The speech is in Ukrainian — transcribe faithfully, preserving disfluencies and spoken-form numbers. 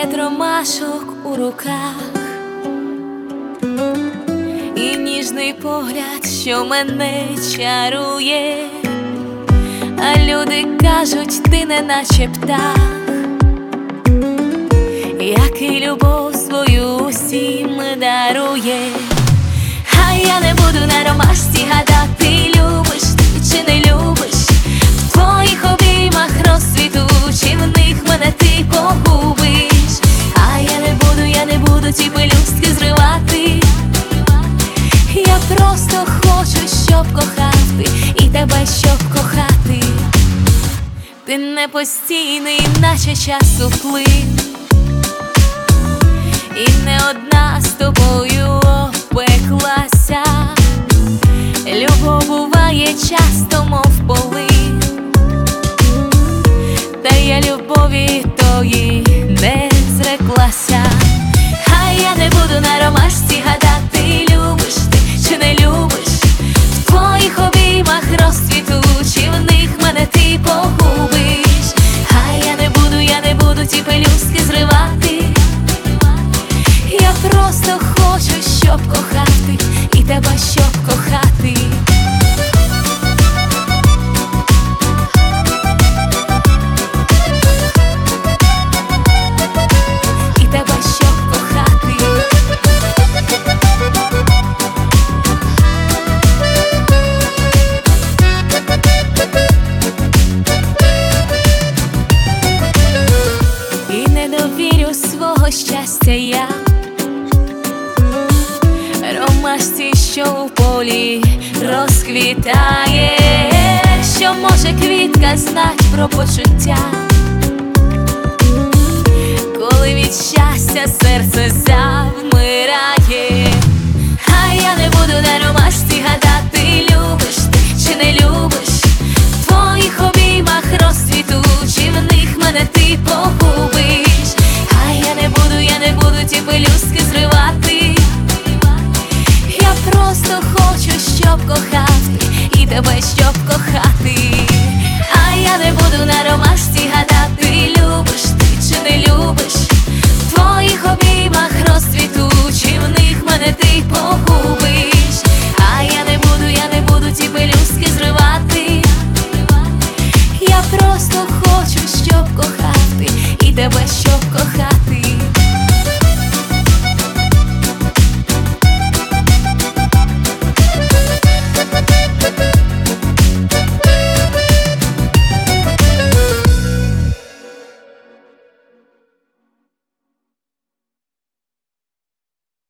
букет ромашок у руках, і ніжний погляд, що мене чарує, а люди кажуть, ти не наче птах, який любов свою усім дарує. А я не буду на ромашці гадати, любиш ти чи не любиш, в твоїх обіймах розцвіту, чи в них мене ти погубиш. А я не буду, я не буду ті пелюстки зривати, я просто хочу, щоб кохати, і тебе, щоб кохати. Ти не постійний, наче часу плин, і не одна з тобою опеклася. Любов буває часто, мов полин, та я любові тої не зреклася. А я не буду на ромашці гадати, любиш ти чи не любиш, в твоїх обіймах розцвіту, чи в них мене ти погубиш. А я не буду, я не буду ті пелюстки зривати, я просто хочу, щоб кохати, і тебе, щоб кохати. І тебе, щоб кохати. І не довірю свого щастя я ромашці, що у полі розквітає. Що може квітка знать про почуття, коли від щастя серце завмирає. А я не буду на ромашці гадати, любиш ти чи не любиш, в твоїх обіймах розцвіту, чи в них мене ти погубиш. А я не буду, я не буду ті пелюстки зривати, я просто хочу, щоб кохати, і тебе, щоб кохати. А я не буду на ромашці гадати, любиш ти чи не любиш, в твоїх обіймах розцвіту, чи в них мене ти погубиш.